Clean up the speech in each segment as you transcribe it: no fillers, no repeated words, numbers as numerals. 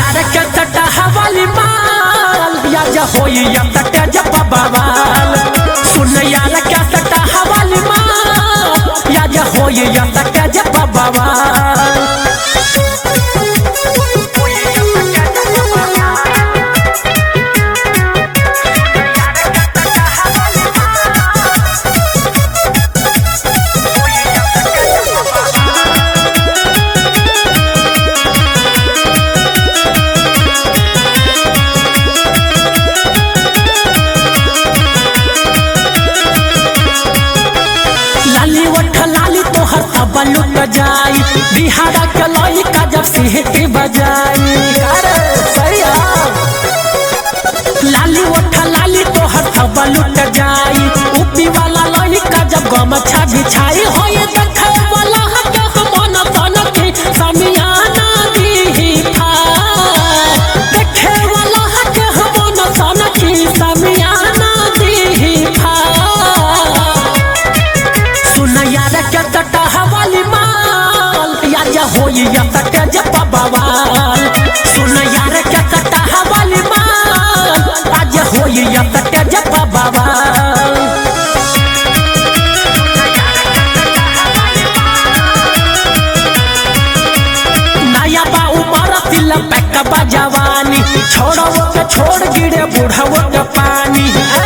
यार के तटा हवाली माल या जा होई या तटा जब बवाल सुन यार के तटा हवाली माल या जा होई या तटा जब बवाल लाली तोहर तबा लुट जाई बिहारा के लई का जब सिहटी बजाई लाली उठा लाली तोहर तबा लुट जाई ऊपी वाला लई का जब गमछा बिछाई होए देखे वाला के मन तन के समियाना दी था देखे वाला के मन तन के समियाना दी था के तटा हवाली माल या जा होई या तटा जब बवाल सुन यार के तटा हवाली माल आज होई या तटा जब बवाल नया बा उमर तिल पैक बा जवानी छोड़ो के छोड़ गिरे बूढ़ो के पानी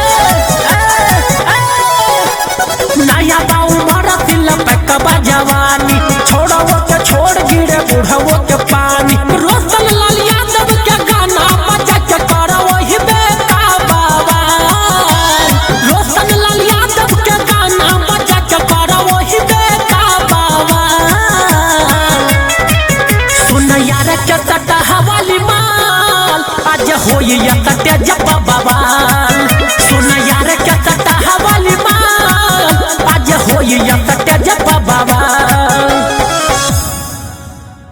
नया बा उमर तिल पैक बा जवानी छोड़ो के छोड़ गिरे बूढ़ो के पानी रोशन लाल यादव के गाना बजा के करो वही बेटा बाबा रोशन लाल यादव के गाना बजा के करो वही बेटा बाबा सुन यार के तटा हवाली माल आज होई या तटे जब बवाल